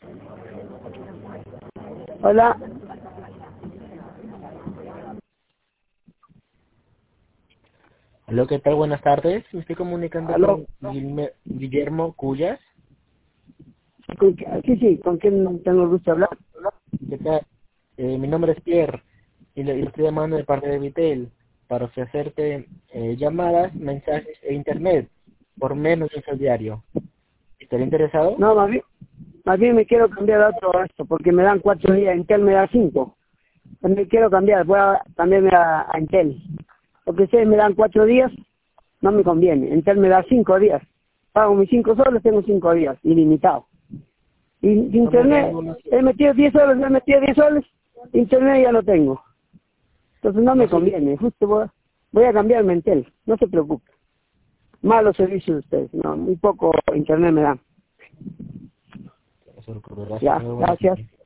Hola. Hola, ¿qué tal? Buenas tardes. Me estoy comunicando Aló. con Guillermo Cuyas. Sí, ¿con quién tengo el gusto de hablar? ¿Qué tal? Mi nombre es Pierre y le estoy llamando de parte de Vitel para ofrecerte llamadas, mensajes e internet por menos de un sol diario. ¿Estaría interesado? No, más bien me quiero cambiar a otro esto, porque me dan 4 días, Intel me da 5. Me quiero cambiar, voy a cambiarme a Intel. Porque ustedes me dan 4 días, no me conviene. Intel me da 5 días. Pago mis 5 soles, tengo 5 días, ilimitado. Y Estamos internet, dando unos... he metido 10 soles, internet ya lo tengo. Entonces no me No sé, conviene, justo voy a cambiarme a Intel, no se preocupe. Malos servicios de ustedes, no, muy poco internet me dan. gracias, Ya, tengo buenas gracias. noches.